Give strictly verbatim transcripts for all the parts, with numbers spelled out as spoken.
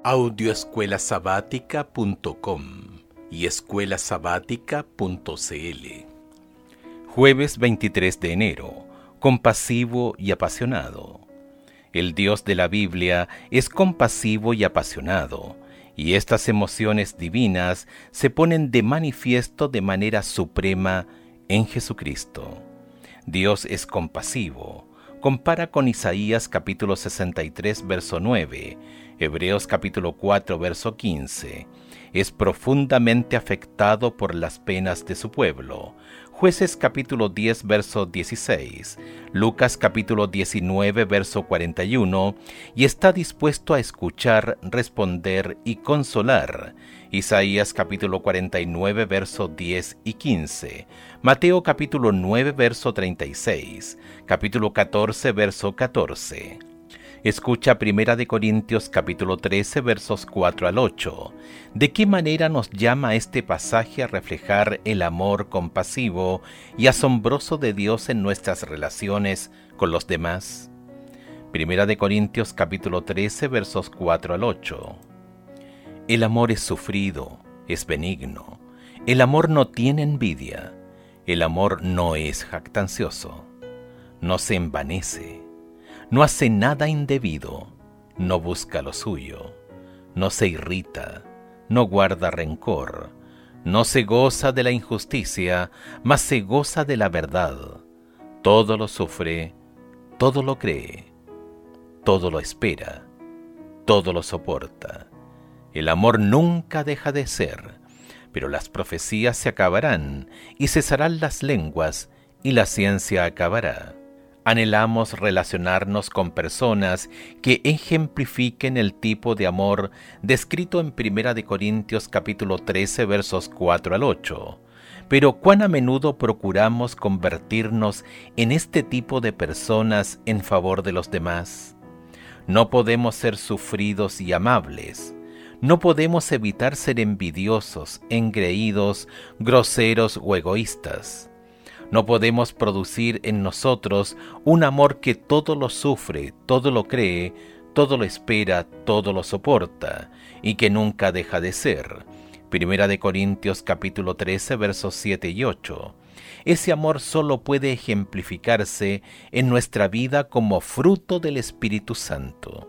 audio escuela sabática punto com y escuela sabática punto c l. Jueves veintitrés de enero. Compasivo y apasionado. El Dios de la Biblia es compasivo y apasionado, y estas emociones divinas se ponen de manifiesto de manera suprema en Jesucristo. Dios es compasivo. Compara con Isaías capítulo sesenta y tres, verso nueve, Hebreos capítulo cuatro, verso quince. Es profundamente afectado por las penas de su pueblo. Jueces capítulo diez, verso dieciséis, Lucas capítulo diecinueve, verso cuarenta y uno, y está dispuesto a escuchar, responder y consolar. Isaías capítulo cuarenta y nueve, verso diez y quince, Mateo capítulo nueve, verso treinta y seis, capítulo catorce, verso catorce. Escucha Primera de Corintios capítulo trece, versos cuatro al ocho. ¿De qué manera nos llama este pasaje a reflejar el amor compasivo y asombroso de Dios en nuestras relaciones con los demás? Primera de Corintios capítulo trece, versos cuatro al ocho. El amor es sufrido, es benigno. El amor no tiene envidia. El amor no es jactancioso. No se envanece. No hace nada indebido, no busca lo suyo, no se irrita, no guarda rencor, no se goza de la injusticia, mas se goza de la verdad. Todo lo sufre, todo lo cree, todo lo espera, todo lo soporta. El amor nunca deja de ser, pero las profecías se acabarán y cesarán las lenguas y la ciencia acabará. Anhelamos relacionarnos con personas que ejemplifiquen el tipo de amor descrito en Primera de Corintios capítulo trece, versos cuatro al ocho. Pero ¿cuán a menudo procuramos convertirnos en este tipo de personas en favor de los demás? No podemos ser sufridos y amables. No podemos evitar ser envidiosos, engreídos, groseros o egoístas. No podemos producir en nosotros un amor que todo lo sufre, todo lo cree, todo lo espera, todo lo soporta, y que nunca deja de ser. Primera de Corintios capítulo trece, versos siete y ocho. Ese amor solo puede ejemplificarse en nuestra vida como fruto del Espíritu Santo.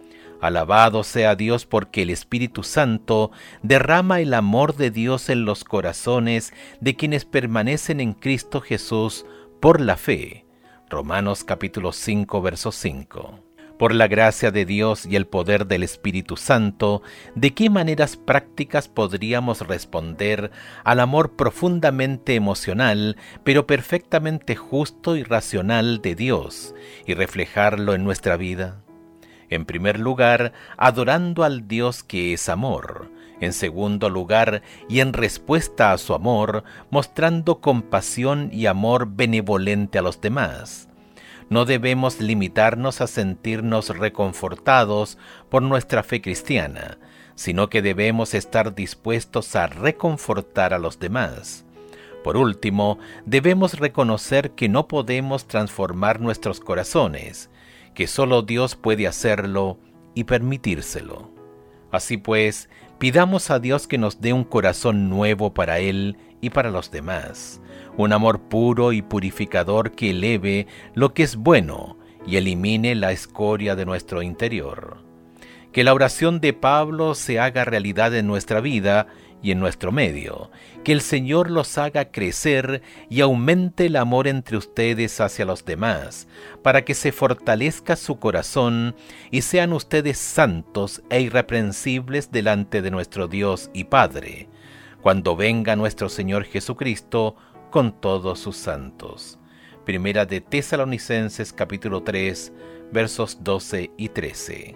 Alabado sea Dios porque el Espíritu Santo derrama el amor de Dios en los corazones de quienes permanecen en Cristo Jesús por la fe. Romanos capítulo cinco, verso cinco. Por la gracia de Dios y el poder del Espíritu Santo, ¿de qué maneras prácticas podríamos responder al amor profundamente emocional, pero perfectamente justo y racional de Dios, y reflejarlo en nuestra vida? En primer lugar, adorando al Dios que es amor. En segundo lugar, y en respuesta a su amor, mostrando compasión y amor benevolente a los demás. No debemos limitarnos a sentirnos reconfortados por nuestra fe cristiana, sino que debemos estar dispuestos a reconfortar a los demás. Por último, debemos reconocer que no podemos transformar nuestros corazones, que solo Dios puede hacerlo y permitírselo. Así pues, pidamos a Dios que nos dé un corazón nuevo para Él y para los demás, un amor puro y purificador que eleve lo que es bueno y elimine la escoria de nuestro interior. Que la oración de Pablo se haga realidad en nuestra vida y en nuestro medio, que el Señor los haga crecer y aumente el amor entre ustedes hacia los demás, para que se fortalezca su corazón y sean ustedes santos e irreprensibles delante de nuestro Dios y Padre, cuando venga nuestro Señor Jesucristo con todos sus santos. Primera de Tesalonicenses capítulo tres, versos doce y trece.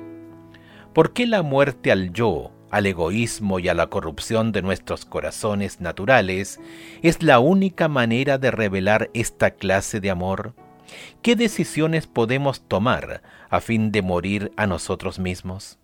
¿Por qué la muerte al yo, al egoísmo y a la corrupción de nuestros corazones naturales es la única manera de revelar esta clase de amor? ¿Qué decisiones podemos tomar a fin de morir a nosotros mismos?